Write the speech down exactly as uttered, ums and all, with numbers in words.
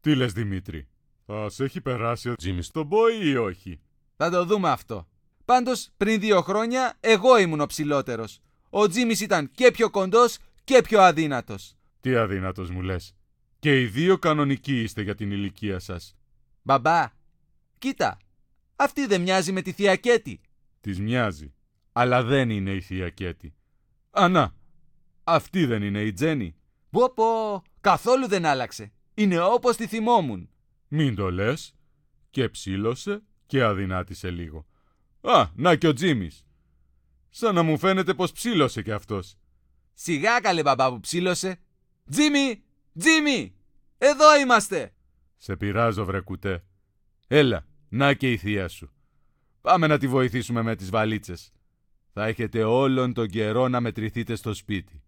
Τι λες, Δημήτρη, θα σε έχει περάσει ο Τζίμι στον πόη ή όχι? Θα το δούμε αυτό. Πάντως, πριν δύο χρόνια, εγώ ήμουν ο ψηλότερος. Ο Τζίμις ήταν και πιο κοντός και πιο αδύνατος. Τι αδύνατος μου λες? Και οι δύο κανονικοί είστε για την ηλικία σας. Μπαμπά, κοίτα, αυτή δεν μοιάζει με τη θεία Κέτη? Της μοιάζει, αλλά δεν είναι η θεία Κέτη. Ανά, αυτή δεν είναι η Τζέννη? Πω πω, καθόλου δεν άλλαξε. Είναι όπως τη θυμόμουν. Μην το λες. Και ψήλωσε και αδυνάτησε λίγο. Α, να και ο Τζίμις. Σαν να μου φαίνεται πως ψήλωσε κι αυτός. Σιγά καλέ μπαμπά που ψήλωσε. Τζίμι, Τζίμι, εδώ είμαστε. Σε πειράζω βρε κουτέ. Έλα, να και η θεία σου. Πάμε να τη βοηθήσουμε με τις βαλίτσες. Θα έχετε όλον τον καιρό να μετρηθείτε στο σπίτι.